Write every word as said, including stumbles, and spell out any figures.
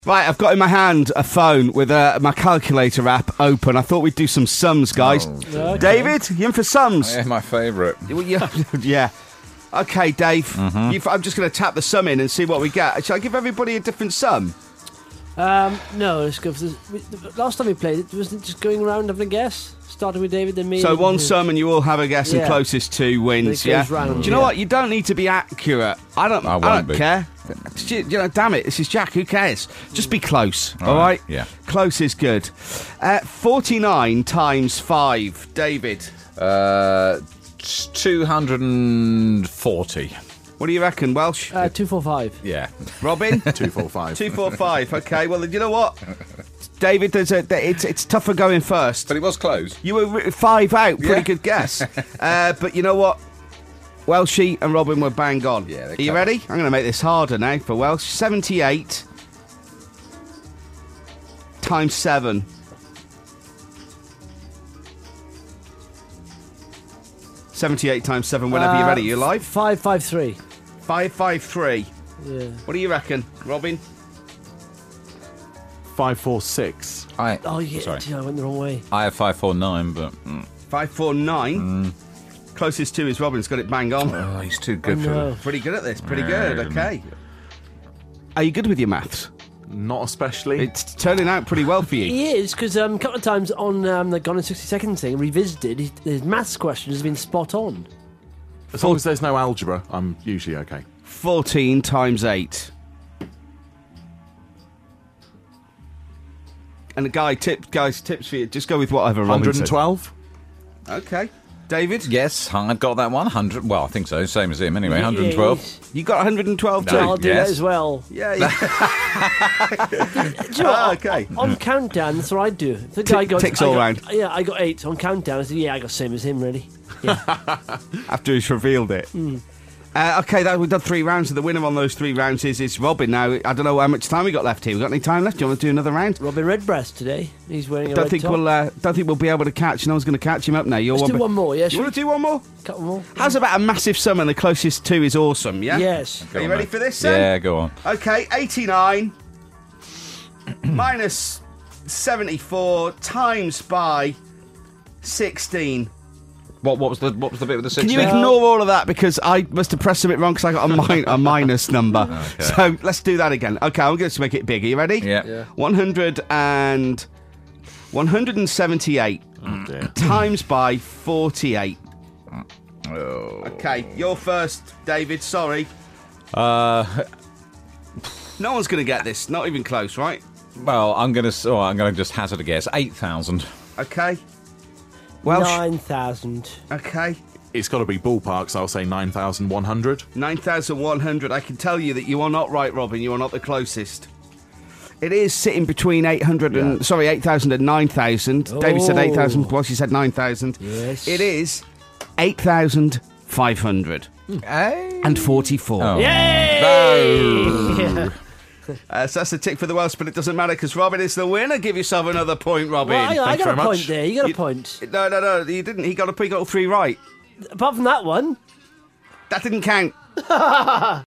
Right, I've got in my hand a phone with uh, my calculator app open. I thought we'd do some sums, guys. Oh, Okay. David, you in for sums? Yeah, my favourite. yeah. yeah. Okay, Dave. Mm-hmm. You've, I'm just going to tap the sum in and see what we get. Shall I give everybody a different sum? Um, no, let's go for this. We, the, last time we played it, wasn't it just going around having a guess? Starting with David, then me. So and one you. sum and you all have a guess, and Yeah. closest to wins. It Yeah. goes round, Do you know yeah. what? You don't need to be accurate. I don't. I I, won't don't be. care. You know, damn it. This is Jack. Who cares? Just be close. All All right, right. yeah. Close is good. Uh, Forty-nine times five. David. Uh, two hundred forty. What do you reckon, Welsh? Uh, two four five. Yeah. Robin. Two four five. Two four five. Okay. Well, you know what, David? There's a. It's it's tougher going first. But it was close. You were re- five out. Pretty Yeah. good guess. uh, but you know what? Welshie and Robin were bang on. Yeah, they're Are you clever. ready? I'm going to make this harder now for Welsh. seventy-eight times seven. seventy-eight times seven. Whenever you're ready. You live? Five five three. five five three. Yeah. What do you reckon, Robin? Five four six. I, Oh yeah. Sorry. gee, I went the wrong way. I have five four nine, but mm. five four nine. Closest to is Robin's got it bang on. oh, he's too good Oh, for no. that. Pretty good at this. Pretty Yeah. good. Okay. Are you good with your maths? Not especially. It's turning out pretty well for you. He is, because um, a couple of times on um, the Gone in sixty Seconds thing, revisited, his, his maths questions have been spot on. as long as there's no algebra, I'm usually okay. fourteen times eight. And the guy tip, guys, tips for you. Just go with whatever Robin said. one hundred twelve. Okay. David? Yes, I've got that one. one hundred. Well, I think so. Same as him anyway. Yeah, one hundred twelve. he's- You got one hundred twelve too? I'll do yes. that as well. Yeah, yeah. Do you know what? Ah, okay. On countdown, that's what I do. If the guy Tick- goes, ticks I all got- round. Yeah, I got eight on countdown. I said, yeah, I got the same as him, really. Yeah. After he's revealed it. Uh, okay, that, we've done three rounds, and the winner on those three rounds is, is Robin. Now, I don't know how much time we got left here. We got any time left? Do you want to do another round? Robin Redbreast today. He's wearing a Don't red think top. we'll. Uh, don't think we'll be able to catch. No one's going to catch him up now. You're Let's do bit- one more, yeah? You Should want to do one more? we- Couple more? How's about a massive sum and the closest two is awesome? Yeah. Yes. Are you on, ready mate. for this? Then? Yeah, go on. Okay, eighty-nine minus seventy-four times by sixteen. What, what was the what was the bit with the six? Can you there? ignore all of that because I must have pressed something wrong because I got a, min- a minus number. Okay. So let's do that again. Okay, I'm going to make it big. Are you ready? Yeah. Yeah. one hundred and one hundred seventy-eight Oh dear. times by forty-eight. Oh. Okay, you're first, David. Sorry. Uh, No one's going to get this. Not even close, right? well, I'm gonna. Oh, I'm gonna just hazard a guess. Eight thousand. Okay. Welsh. nine thousand. Okay. It's got to be ballpark, so I'll say nine thousand one hundred. nine thousand one hundred. I can tell you that you are not right, Robin. You are not the closest. It is sitting between eight hundred and Yeah. sorry, eight thousand and nine thousand. David said eight thousand. Oh. Well, she said nine thousand. Yes. It is eight thousand five hundred Hey. and forty-four. Oh. Yay! Uh, so that's a tick for the Welsh, but it doesn't matter because Robin is the winner. Give yourself another point, Robin. Well, I, I Thanks got a very point much. there. You got You- a point. No, no, no. You didn't. He got a. He got all three right. Apart from that one. That didn't count.